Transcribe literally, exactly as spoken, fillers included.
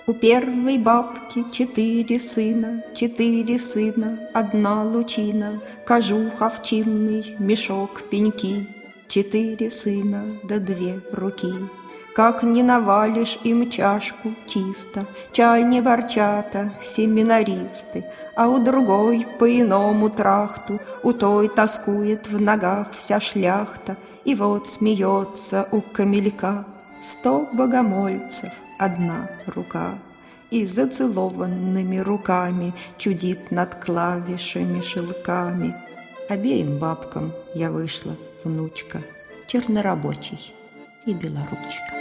У первой бабки четыре сына, четыре сына, одна лучина, кожух овчинный, мешок пеньки. Четыре сына да две руки. Как не навалишь им чашку чисто, чай не ворчата семинаристы, а у другой по-иному трахту, у той тоскует в ногах вся шляхта, и вот смеется у камелька сто богомольцев, одна рука, и зацелованными руками чудит над клавишами шелками. Обеим бабкам я вышла, внучка, чернорабочий и белоручка.